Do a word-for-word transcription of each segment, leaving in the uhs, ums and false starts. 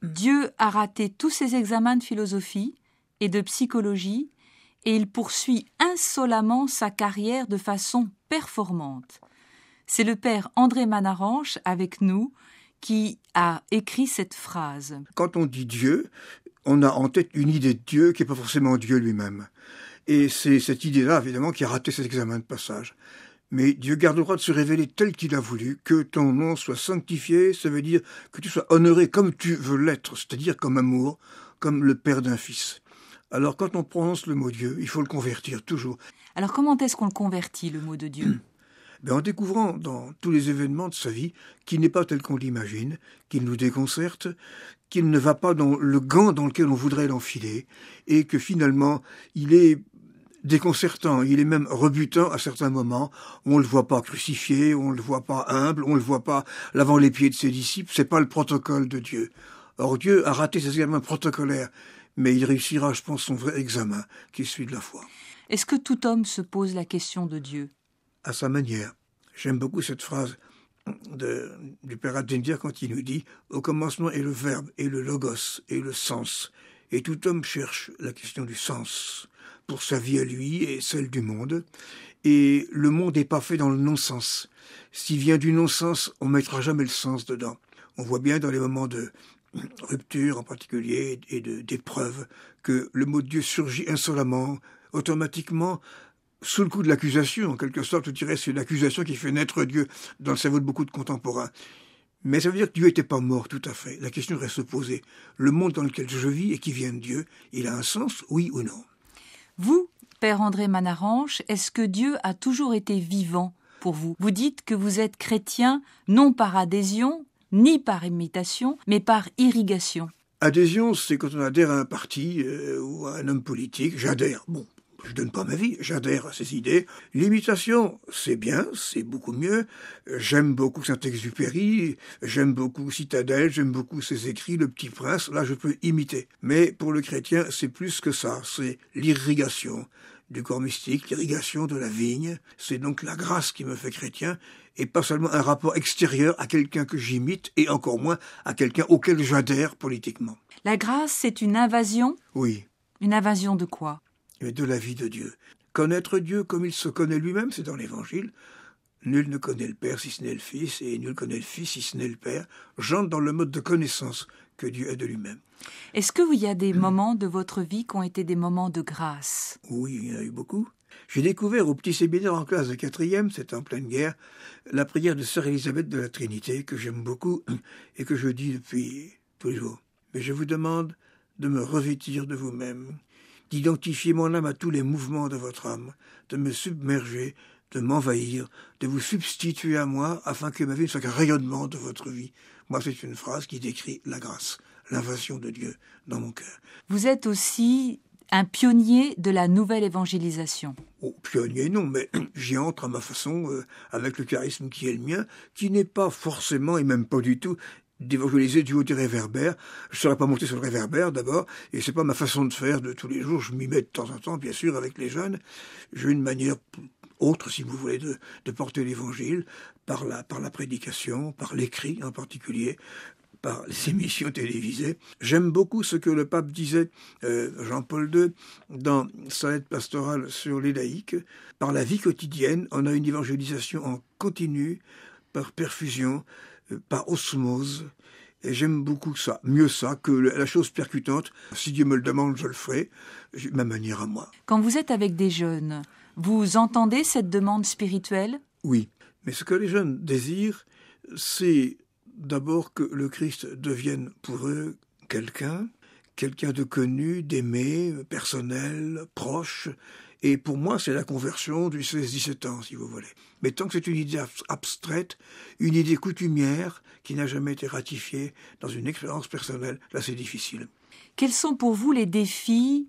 Dieu a raté tous ses examens de philosophie et de psychologie et il poursuit insolemment sa carrière de façon performante. C'est le père André Manaranche, avec nous, qui a écrit cette phrase. Quand on dit Dieu, on a en tête une idée de Dieu qui n'est pas forcément Dieu lui-même. Et c'est cette idée-là, évidemment, qui a raté cet examen de passage. Mais Dieu garde le droit de se révéler tel qu'il a voulu, que ton nom soit sanctifié, ça veut dire que tu sois honoré comme tu veux l'être, c'est-à-dire comme amour, comme le père d'un fils. Alors quand on prononce le mot Dieu, il faut le convertir toujours. Alors comment est-ce qu'on le convertit, le mot de Dieu ? Ben, en découvrant dans tous les événements de sa vie qu'il n'est pas tel qu'on l'imagine, qu'il nous déconcerte, qu'il ne va pas dans le gant dans lequel on voudrait l'enfiler, et que finalement il est déconcertant, il est même rebutant à certains moments. On le voit pas crucifié, on le voit pas humble, on le voit pas lavant les pieds de ses disciples. C'est pas le protocole de Dieu. Or Dieu a raté ses examens protocolaires, mais il réussira, je pense, son vrai examen, qui est celui de la foi. Est-ce que tout homme se pose la question de Dieu ? À sa manière. J'aime beaucoup cette phrase de, du Père Advendir quand il nous dit « Au commencement est le verbe, et le logos, et le sens. Et tout homme cherche la question du sens pour sa vie à lui et celle du monde. Et le monde n'est pas fait dans le non-sens. S'il vient du non-sens, on ne mettra jamais le sens dedans. On voit bien dans les moments de rupture en particulier et de, d'épreuve que le mot de Dieu surgit insolemment, automatiquement, sous le coup de l'accusation, en quelque sorte, je dirais, c'est l'accusation qui fait naître Dieu dans le cerveau de beaucoup de contemporains. Mais ça veut dire que Dieu n'était pas mort, tout à fait. La question reste posée. Le monde dans lequel je vis et qui vient de Dieu, il a un sens, oui ou non ? Vous, Père André Manaranche, est-ce que Dieu a toujours été vivant pour vous ? Vous dites que vous êtes chrétien, non par adhésion, ni par imitation, mais par irrigation. Adhésion, c'est quand on adhère à un parti euh, ou à un homme politique. J'adhère, bon. Je donne pas ma vie, j'adhère à ses idées. L'imitation, c'est bien, c'est beaucoup mieux. J'aime beaucoup Saint-Exupéry, j'aime beaucoup Citadelle, j'aime beaucoup ses écrits, Le Petit Prince, là je peux imiter. Mais pour le chrétien, c'est plus que ça, c'est l'irrigation du corps mystique, l'irrigation de la vigne. C'est donc la grâce qui me fait chrétien, et pas seulement un rapport extérieur à quelqu'un que j'imite, et encore moins à quelqu'un auquel j'adhère politiquement. La grâce, c'est une invasion ? Oui. Une invasion de quoi ? Mais de la vie de Dieu. Connaître Dieu comme il se connaît lui-même, c'est dans l'Évangile. Nul ne connaît le Père si ce n'est le Fils, et nul connaît le Fils si ce n'est le Père. J'entre dans le mode de connaissance que Dieu est de lui-même. Est-ce qu'il y a des moments de votre vie qui ont été des moments de grâce ? Oui, il y en a eu beaucoup. J'ai découvert au petit séminaire en classe de quatrième, c'était en pleine guerre, la prière de Sœur Élisabeth de la Trinité, que j'aime beaucoup et que je dis depuis toujours. Mais je vous demande de me revêtir de vous-même, d'identifier mon âme à tous les mouvements de votre âme, de me submerger, de m'envahir, de vous substituer à moi, afin que ma vie ne soit qu'un rayonnement de votre vie. Moi, c'est une phrase qui décrit la grâce, l'invasion de Dieu dans mon cœur. Vous êtes aussi un pionnier de la nouvelle évangélisation. Oh, pionnier, non, mais j'y entre à ma façon, euh, avec le charisme qui est le mien, qui n'est pas forcément, et même pas du tout, d'évangéliser du haut des réverbères. Je ne saurais pas monter sur le réverbère d'abord, et c'est pas ma façon de faire de tous les jours. Je m'y mets de temps en temps, bien sûr, avec les jeunes. J'ai une manière autre, si vous voulez, de, de porter l'évangile, par la, par la prédication, par l'écrit en particulier, par les émissions télévisées. J'aime beaucoup ce que le pape disait, euh, Jean-Paul deux, dans sa lettre pastorale sur les laïcs. Par la vie quotidienne, on a une évangélisation en continu, par perfusion, par osmose, et j'aime beaucoup ça, mieux ça que la chose percutante. Si Dieu me le demande, je le ferai, ma manière à moi. Quand vous êtes avec des jeunes, vous entendez cette demande spirituelle ? Oui, mais ce que les jeunes désirent, c'est d'abord que le Christ devienne pour eux quelqu'un, quelqu'un de connu, d'aimé, personnel, proche. Et pour moi, c'est la conversion du seize dix-sept ans, si vous voulez. Mais tant que c'est une idée abstraite, une idée coutumière, qui n'a jamais été ratifiée dans une expérience personnelle, là c'est difficile. Quels sont pour vous les défis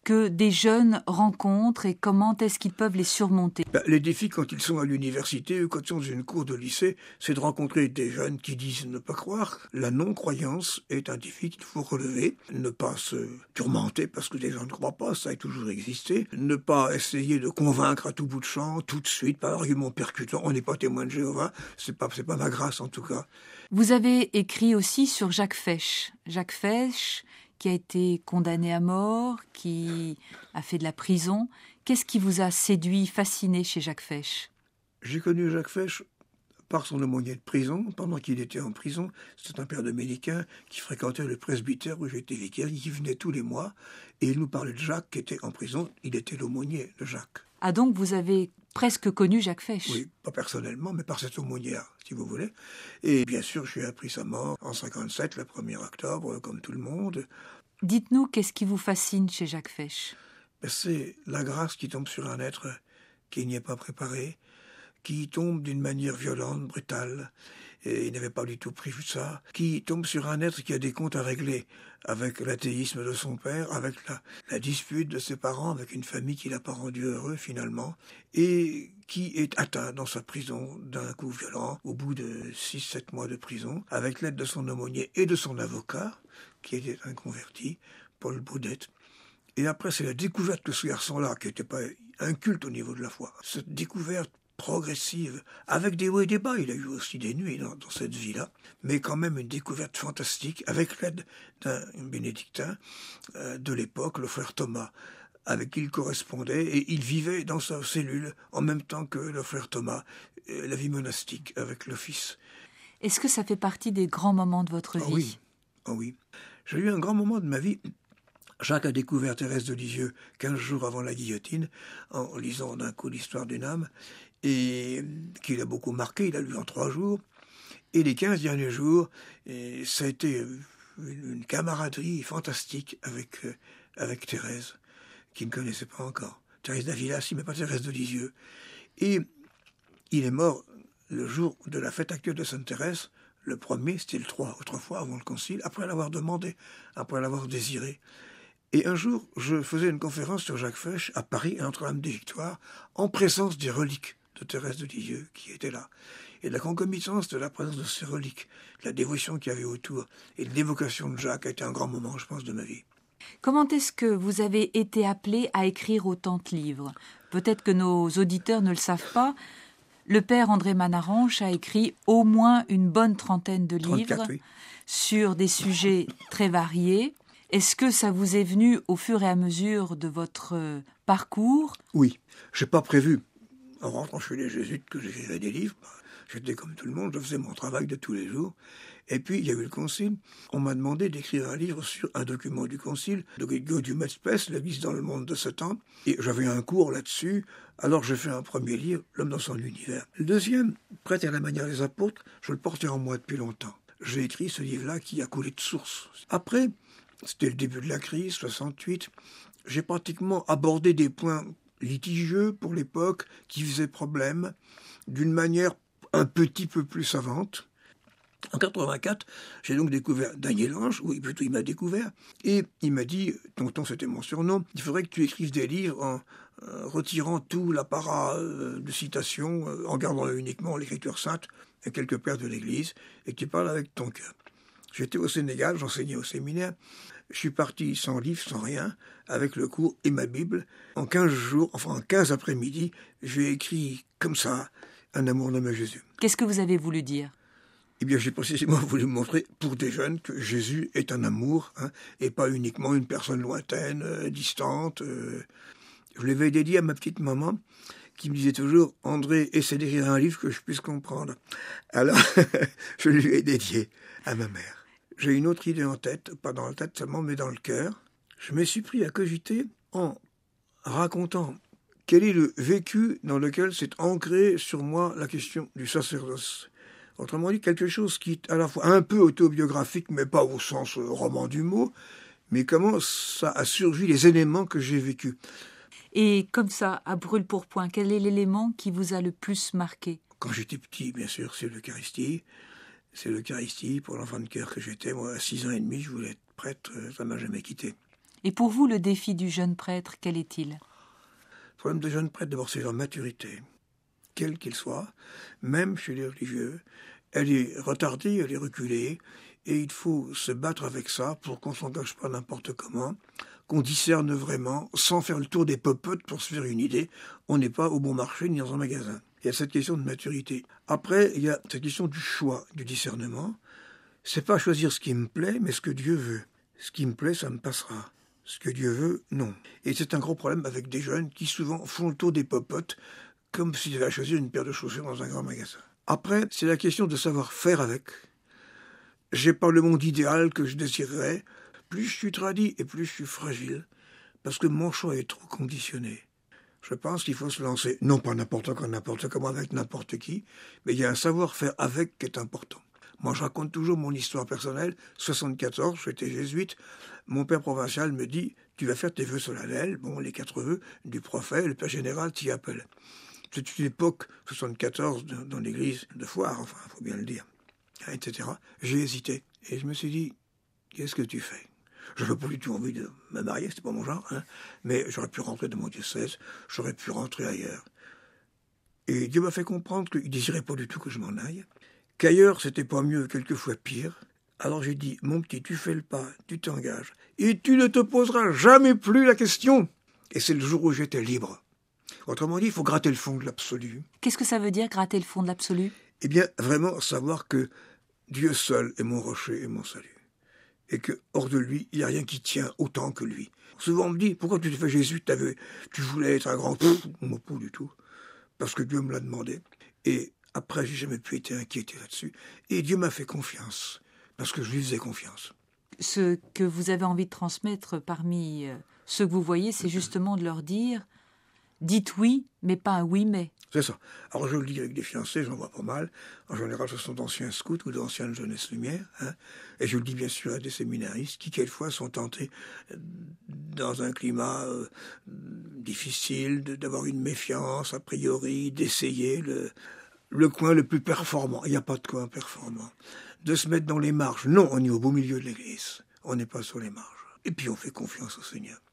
que des jeunes rencontrent et comment est-ce qu'ils peuvent les surmonter? Ben, les défis quand ils sont à l'université ou quand ils sont dans une cour de lycée, c'est de rencontrer des jeunes qui disent ne pas croire. La non-croyance est un défi qu'il faut relever. Ne pas se tourmenter parce que les gens ne croient pas, ça a toujours existé. Ne pas essayer de convaincre à tout bout de champ, tout de suite, par argument percutant. On n'est pas témoin de Jéhovah, c'est pas, c'est pas ma grâce en tout cas. Vous avez écrit aussi sur Jacques Fesch. Jacques Fesch, qui a été condamné à mort, qui a fait de la prison. Qu'est-ce qui vous a séduit, fasciné chez Jacques Fesch? J'ai connu Jacques Fesch par son aumônier de prison, pendant qu'il était en prison. C'est un père dominicain qui fréquentait le presbytère où j'étais vicaire, qui venait tous les mois, et il nous parlait de Jacques qui était en prison. Il était l'aumônier de Jacques. Ah donc vous avez presque connu Jacques Fesch? Oui, pas personnellement, mais par cet aumônier, si vous voulez. Et bien sûr, j'ai appris sa mort en cinquante-sept, le premier octobre, comme tout le monde. Dites-nous, qu'est-ce qui vous fascine chez Jacques Fesch? C'est la grâce qui tombe sur un être qui n'y est pas préparé, qui tombe d'une manière violente, brutale, et il n'avait pas du tout prévu ça, qui tombe sur un être qui a des comptes à régler avec l'athéisme de son père, avec la, la dispute de ses parents, avec une famille qui l'a pas rendu heureux finalement, et qui est atteint dans sa prison d'un coup violent, au bout de six sept mois de prison, avec l'aide de son aumônier et de son avocat, qui était un converti, Paul Boudette. Et après, c'est la découverte de ce garçon-là, qui n'était pas inculte au niveau de la foi. Cette découverte progressive, avec des hauts et des bas, il a eu aussi des nuits dans, dans cette vie-là, mais quand même une découverte fantastique, avec l'aide d'un bénédictin euh, de l'époque, le frère Thomas, avec qui il correspondait, et il vivait dans sa cellule, en même temps que le frère Thomas, euh, la vie monastique avec le fils. Est-ce que ça fait partie des grands moments de votre Oh vie? oui, oh oui. J'ai eu un grand moment de ma vie. Jacques a découvert Thérèse de Lisieux quinze jours avant la guillotine, en lisant d'un coup l'histoire d'une âme, et qui l'a beaucoup marqué, il a lu en trois jours. Et les quinze derniers jours, et ça a été une camaraderie fantastique avec, avec Thérèse, qui ne connaissait pas encore. Thérèse d'Avila, si, mais pas Thérèse de Lisieux. Et il est mort le jour de la fête actuelle de Sainte Thérèse. Le premier, c'était le trois, autrefois, avant le concile, après l'avoir demandé, après l'avoir désiré. Et un jour, je faisais une conférence sur Jacques Fesch à Paris, à Notre-Dame des Victoires, en présence des reliques de Thérèse de Lisieux qui étaient là. Et la concomitance de la présence de ces reliques, la dévotion qu'il y avait autour, et l'évocation de Jacques a été un grand moment, je pense, de ma vie. Comment est-ce que vous avez été appelé à écrire autant de livres? Peut-être que nos auditeurs ne le savent pas. Le père André Manaranche a écrit au moins une bonne trentaine de livres trente-quatre, oui. Sur des sujets très variés. Est-ce que ça vous est venu au fur et à mesure de votre parcours? Oui, je n'ai pas prévu, en rentrant chez les jésuites, que j'écrirais des livres. J'étais comme tout le monde, je faisais mon travail de tous les jours. Et puis, il y a eu le concile. On m'a demandé d'écrire un livre sur un document du concile, de Gaudium et Spes, l'Église dans le monde de ce temps. Et j'avais un cours là-dessus. Alors, j'ai fait un premier livre, L'homme dans son univers. Le deuxième, Prêtre à la manière des apôtres, je le portais en moi depuis longtemps. J'ai écrit ce livre-là qui a coulé de source. Après, c'était le début de la crise, soixante-huit. J'ai pratiquement abordé des points litigieux pour l'époque qui faisaient problème d'une manière un petit peu plus savante. En quatre-vingt-quatre, j'ai donc découvert Daniel Ange, oui, plutôt il m'a découvert, et il m'a dit, Tonton c'était mon surnom, il faudrait que tu écrives des livres en euh, retirant tout l'apparat euh, de citation, euh, en gardant uniquement l'écriture sainte et quelques pères de l'Église, et que tu parles avec ton cœur. J'étais au Sénégal, j'enseignais au séminaire, je suis parti sans livre, sans rien, avec le cours et ma Bible. En quinze jours, enfin en quinze après-midi, j'ai écrit comme ça, Un amour nommé Jésus. Qu'est-ce que vous avez voulu dire? Eh bien, j'ai précisément voulu montrer pour des jeunes que Jésus est un amour, hein, et pas uniquement une personne lointaine, euh, distante. Euh. Je l'avais dédié à ma petite maman, qui me disait toujours « André, essaie d'écrire un livre que je puisse comprendre ». Alors, je lui ai dédié à ma mère. J'ai une autre idée en tête, pas dans la tête seulement, mais dans le cœur. Je me suis pris à cogiter en racontant quel est le vécu dans lequel s'est ancrée sur moi la question du sacerdoce. Autrement dit, quelque chose qui est à la fois un peu autobiographique, mais pas au sens roman du mot, mais comment ça a surgi les éléments que j'ai vécus. Et comme ça, à brûle-pourpoint, quel est l'élément qui vous a le plus marqué? Quand j'étais petit, bien sûr, c'est l'Eucharistie. C'est l'Eucharistie pour l'enfant de cœur que j'étais. Moi, à six ans et demi, je voulais être prêtre, ça ne m'a jamais quitté. Et pour vous, le défi du jeune prêtre, quel est-il ? Le problème du jeune prêtre, d'abord, c'est leur maturité, quel qu'il soit, même chez les religieux. Elle est retardée, elle est reculée, et il faut se battre avec ça pour qu'on ne s'engage pas n'importe comment, qu'on discerne vraiment, sans faire le tour des popotes pour se faire une idée. On n'est pas au bon marché ni dans un magasin. Il y a cette question de maturité. Après, il y a cette question du choix, du discernement. C'est pas choisir ce qui me plaît, mais ce que Dieu veut. Ce qui me plaît, ça me passera. Ce que Dieu veut, non. Et c'est un gros problème avec des jeunes qui souvent font le tour des popotes, comme s'ils avaient choisi une paire de chaussures dans un grand magasin. Après, c'est la question de savoir faire avec. J'ai pas le monde idéal que je désirerais. Plus je suis tradit et plus je suis fragile, parce que mon choix est trop conditionné. Je pense qu'il faut se lancer, non pas n'importe quand, n'importe comment, avec n'importe qui, mais il y a un savoir-faire avec qui est important. Moi, je raconte toujours mon histoire personnelle. soixante-quatorze, j'étais jésuite. Mon père provincial me dit, tu vas faire tes vœux solennels, bon, les quatre vœux du prophète, le père général t'y appelle. C'est une époque, soixante-quatorze, dans l'église de Foire, enfin, il faut bien le dire, et cetera. J'ai hésité, et je me suis dit, qu'est-ce que tu fais ? Je n'avais pas du tout envie de me marier, c'était pas mon genre, hein, mais j'aurais pu rentrer dans mon diocèse, j'aurais pu rentrer ailleurs. Et Dieu m'a fait comprendre qu'il ne désirait pas du tout que je m'en aille, qu'ailleurs c'était pas mieux, quelquefois pire. Alors j'ai dit, mon petit, tu fais le pas, tu t'engages, et tu ne te poseras jamais plus la question. Et c'est le jour où j'étais libre. Autrement dit, il faut gratter le fond de l'absolu. Qu'est-ce que ça veut dire, gratter le fond de l'absolu ? Eh bien, vraiment savoir que Dieu seul est mon rocher et mon salut. Et que, hors de lui, il n'y a rien qui tient autant que lui. Souvent on me dit, pourquoi tu t'es fait Jésus, t'avais, tu voulais être un grand... Pff, non, pas du tout. Parce que Dieu me l'a demandé. Et après, j'ai jamais pu être inquiété là-dessus. Et Dieu m'a fait confiance, parce que je lui faisais confiance. Ce que vous avez envie de transmettre parmi ceux que vous voyez, c'est justement de leur dire, dites oui, mais pas un oui, mais. C'est ça. Alors je le dis avec des fiancés, j'en vois pas mal. En général, ce sont d'anciens scouts ou d'anciennes jeunesse lumière. Hein. Et je le dis bien sûr à des séminaristes qui, quelquefois, sont tentés, dans un climat euh, difficile, de, d'avoir une méfiance, a priori, d'essayer le, le coin le plus performant. Il n'y a pas de coin performant. De se mettre dans les marges. Non, on est au beau milieu de l'église. On n'est pas sur les marges. Et puis on fait confiance au Seigneur.